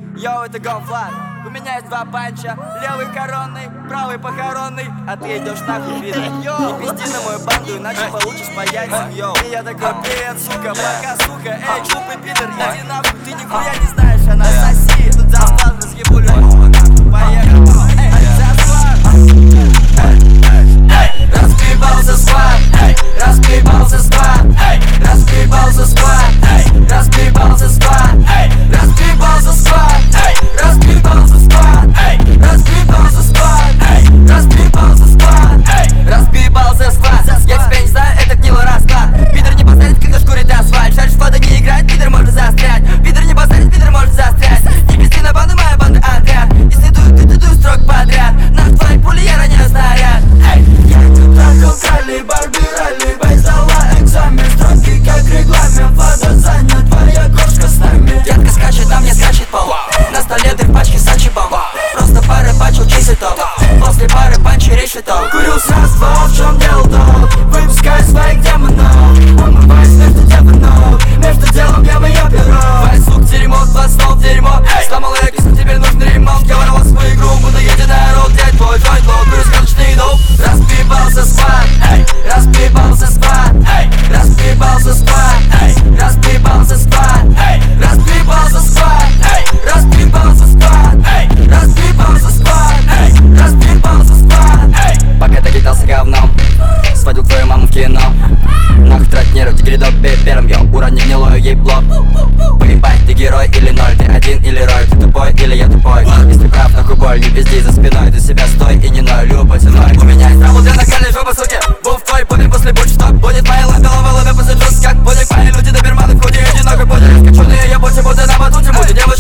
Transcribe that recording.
Йоу, это Gonfly. У меня есть два панча. Левый коронный, правый похоронный. А ты идешь нахуй, видно. Не пизди на мою банду, иначе получишь по яйцам, йоу. И я такой, привет, сука, пока, сука. Эй, глупый пидор, иди нахуй. Ты нихуя не знаешь, она соси. Тут за склад разъебу любого, нахуй. Поехали. Эй, за склад. Разбивался склад. Разбивался склад. Разбивался склад. Разбивался склад. Разбивался склад. Разбивался склад. Разбивался склад. Разбивался склад. Разбивался склад. Я тебя не знаю, это гнилый расклад. Пидор не поставит, когда шкурит асфальт. Шаришь, фото не играет, пидор может застрять. Пидор не поставит, пидор может застрять. Не пизди на банду, моя банда отряд. Если дуют строк подряд. На твоей пуле я роняю снаряд. Я тут трахал калибр, бирали, байзала экзамен. Строгий как регламент, вода занят, твоя кошка с нами. Детка скачет, на мне скачет пол. На столе ты в пачке сачи бомб. Просто пары бачил чистый топ. После пары панчи речь летал. Курил сразу, в чем дело-то? Выпускай своих демонов. Умываясь между демонов. Между делом я мое перо. Твой звук дерьмо, твой снов дерьмо. Сломал я киску, теперь нужен ремонт. Я воровал свою игру, буду единая рот. Дядь твой джойнт, лоу, курю сказочный доп. Разбивался склад. Разбивался склад. Разбивался склад. Разбивался склад. Разбивался склад. Разбивался склад. Разбивался склад. Разбивался склад. Пока ты кидался говном, сводил твою маму в кино. Нахуй трать нервы, тигри до первым, йоу. Урони гнилую ей блок. Поебать, ты герой или ноль, ты один или рой. Ты тупой или я тупой. Если прав, нахуй боль, не пизди за спиной. Ты себя стой и не ной, любой ценой. У меня есть работа для накальной жопы, суки. Был в твой помню после будь что. Будет моя голова, ловя посаджусь как будик. Мои люди доберманы в худе, одиноко будет. Скачу на ее боте, будто на батуте. Будет